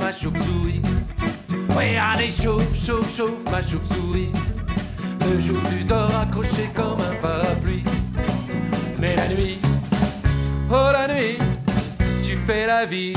ma chauve-souris. Oui, allez, chauffe, chauffe, chauffe ma chauve-souris. Le jour tu dors accroché comme un parapluie. Mais la nuit, oh la nuit, tu fais la vie.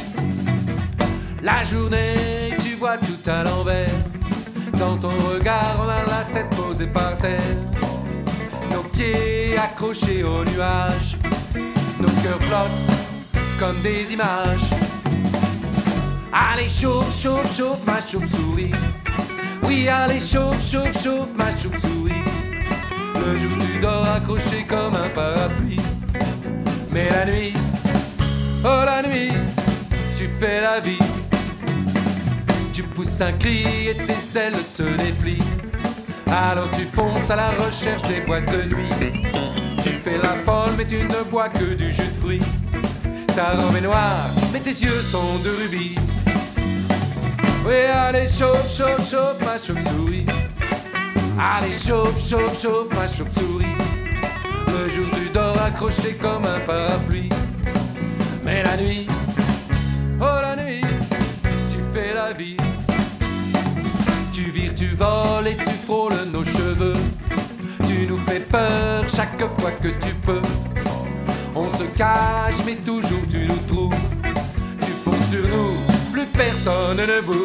La journée, tu vois tout à l'envers. Dans ton regard, on a la tête posée par terre. Nos pieds accrochés aux nuages. Nos cœurs flottent comme des images. Allez, chauffe, chauffe, chauffe ma chauve-souris. Oui, allez, chauffe, chauffe, chauffe ma chauve-souris. Le jour tu dors accroché comme un parapluie. Mais la nuit, oh la nuit, tu fais la vie. Tu pousses un cri et tes ailes se déplient. Alors tu fonces à la recherche des boîtes de nuit. Tu fais la folle mais tu ne bois que du jus de fruits. Ta robe est noire mais tes yeux sont de rubis. Oui, allez, chauffe, chauffe, chauffe ma chauve-souris. Allez, chauffe, chauffe, chauffe ma chauve-souris. Le jour tu dors accroché comme un parapluie. Mais la nuit, oh la nuit, tu fais la vie. Tu vires, tu voles et tu frôles nos cheveux. Tu nous fais peur chaque fois que tu peux. On se cache mais toujours tu nous trouves. Tu fonces sur nous, plus personne ne bouge.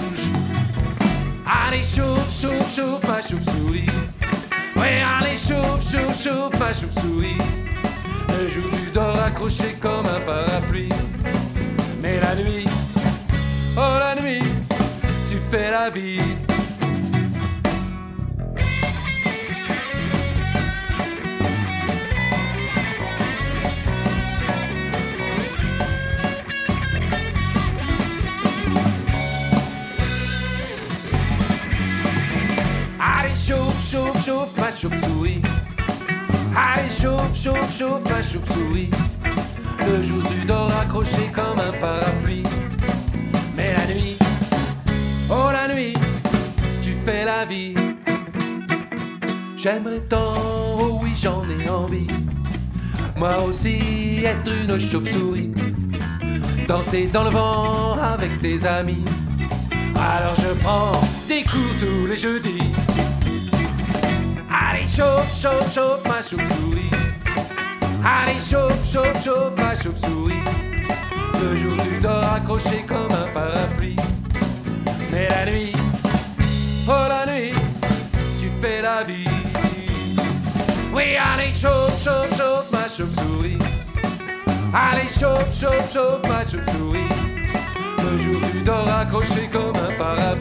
Allez, chauffe, chauffe, chauffe ma chauve-souris. Oui, allez, chauffe, chauffe, chauffe ma chauve-souris. Le jour tu dors accroché comme un parapluie. Mais la nuit, oh la nuit, tu fais la vie. Allez, chauffe, chauffe, chauffe ma chauve-souris. Allez, chauffe, chauffe, chauffe ma chauve-souris. Le jour tu dors accroché comme un parapluie. Mais la nuit, oh la nuit, tu fais la vie. J'aimerais tant, oh oui j'en ai envie. Moi aussi être une chauve-souris. Danser dans le vent avec tes amis. Alors je prends des coups tous les jeudis. Allez, chauffe, chauffe, chauffe ma chauve-souris. Allez, chauffe, chauffe, chauffe ma chauve-souris. Le jour tu dors accroché comme un parapluie. Mais la nuit, oh la nuit, tu fais la vie. Oui, allez, chauffe, chauffe, chauffe ma chauve-souris. Allez, chauffe, chauffe, chauffe ma chauve-souris. Le jour tu dors accroché comme un parapluie.